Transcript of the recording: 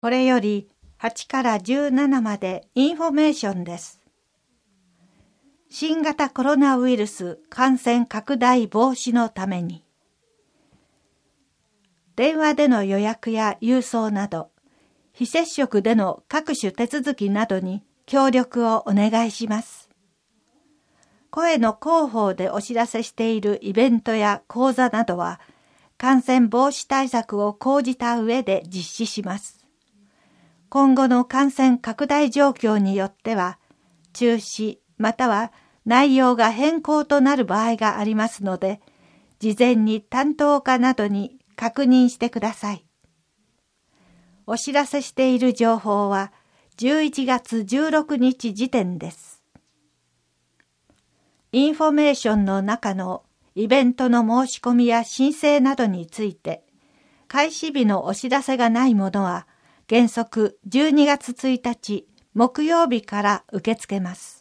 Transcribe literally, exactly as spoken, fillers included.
これよりはちからじゅうななまでインフォメーションです。新型コロナウイルス感染拡大防止のために、電話での予約や郵送など、非接触での各種手続きなどに協力をお願いします。声の広報でお知らせしているイベントや講座などは、感染防止対策を講じた上で実施します。今後の感染拡大状況によっては、中止または内容が変更となる場合がありますので、事前に担当課などに確認してください。お知らせしている情報はじゅういちがつじゅうろくにち時点です。インフォメーションの中のイベントの申し込みや申請などについて、開始日のお知らせがないものは、原則じゅうにがつついたち木曜日から受け付けます。